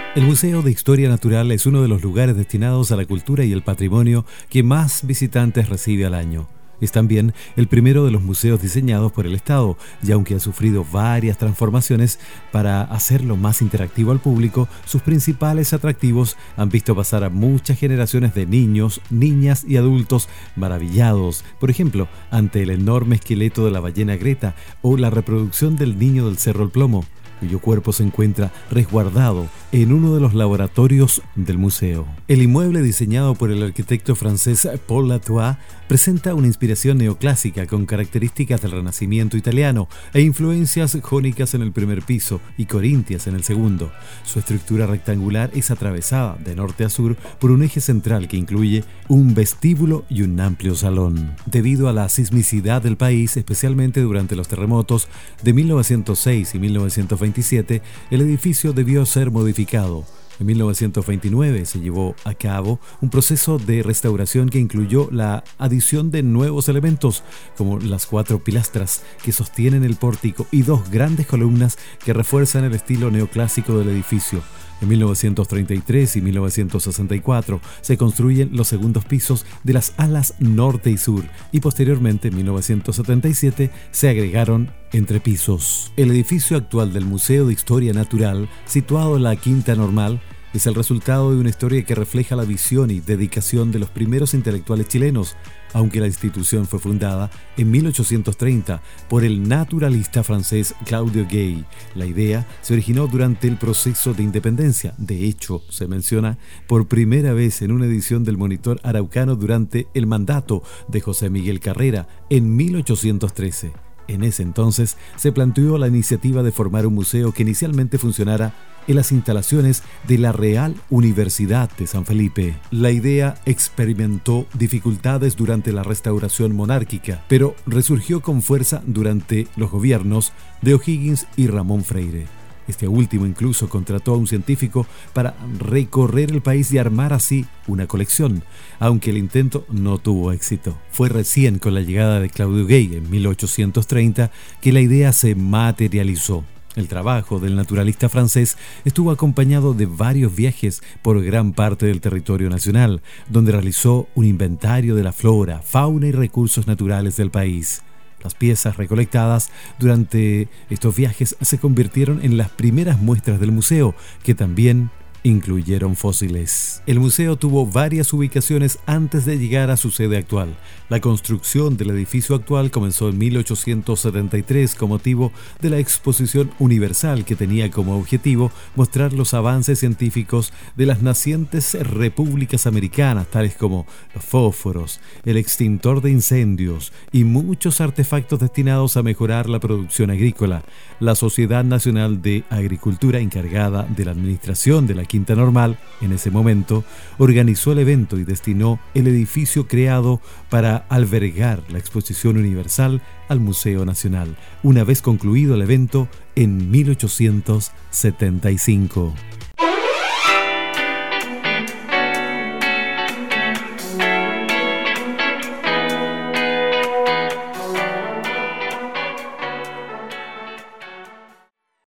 El Museo de Historia Natural es uno de los lugares destinados a la cultura y el patrimonio que más visitantes recibe al año. Es también el primero de los museos diseñados por el Estado, y aunque ha sufrido varias transformaciones para hacerlo más interactivo al público, sus principales atractivos han visto pasar a muchas generaciones de niños, niñas y adultos maravillados, por ejemplo, ante el enorme esqueleto de la ballena Greta o la reproducción del niño del Cerro El Plomo, cuyo cuerpo se encuentra resguardado en uno de los laboratorios del museo. El inmueble, diseñado por el arquitecto francés Paul Latois, presenta una inspiración neoclásica con características del Renacimiento italiano e influencias jónicas en el primer piso y corintias en el segundo. Su estructura rectangular es atravesada de norte a sur por un eje central que incluye un vestíbulo y un amplio salón. Debido a la sismicidad del país, especialmente durante los terremotos de 1906 y 1927, el edificio debió ser modificado. En 1929 se llevó a cabo un proceso de restauración que incluyó la adición de nuevos elementos, como las 4 pilastras que sostienen el pórtico y 2 grandes columnas que refuerzan el estilo neoclásico del edificio. En 1933 y 1964 se construyen los segundos pisos de las alas norte y sur, y posteriormente en 1977 se agregaron entrepisos. El edificio actual del Museo de Historia Natural, situado en la Quinta Normal, es el resultado de una historia que refleja la visión y dedicación de los primeros intelectuales chilenos, aunque la institución fue fundada en 1830 por el naturalista francés Claude Gay. La idea se originó durante el proceso de independencia. De hecho, se menciona por primera vez en una edición del Monitor Araucano durante el mandato de José Miguel Carrera en 1813. En ese entonces se planteó la iniciativa de formar un museo que inicialmente funcionara en las instalaciones de la Real Universidad de San Felipe. La idea experimentó dificultades durante la restauración monárquica, pero resurgió con fuerza durante los gobiernos de O'Higgins y Ramón Freire. Este último incluso contrató a un científico para recorrer el país y armar así una colección, aunque el intento no tuvo éxito. Fue recién con la llegada de Claudio Gay en 1830 que la idea se materializó. El trabajo del naturalista francés estuvo acompañado de varios viajes por gran parte del territorio nacional, donde realizó un inventario de la flora, fauna y recursos naturales del país. Las piezas recolectadas durante estos viajes se convirtieron en las primeras muestras del museo, que también incluyeron fósiles. El museo tuvo varias ubicaciones antes de llegar a su sede actual. La construcción del edificio actual comenzó en 1873 con motivo de la Exposición Universal, que tenía como objetivo mostrar los avances científicos de las nacientes repúblicas americanas, tales como los fósforos, el extintor de incendios y muchos artefactos destinados a mejorar la producción agrícola. La Sociedad Nacional de Agricultura, encargada de la administración de la Quinta Normal, en ese momento, organizó el evento y destinó el edificio creado para albergar la Exposición Universal al Museo Nacional, una vez concluido el evento en 1875.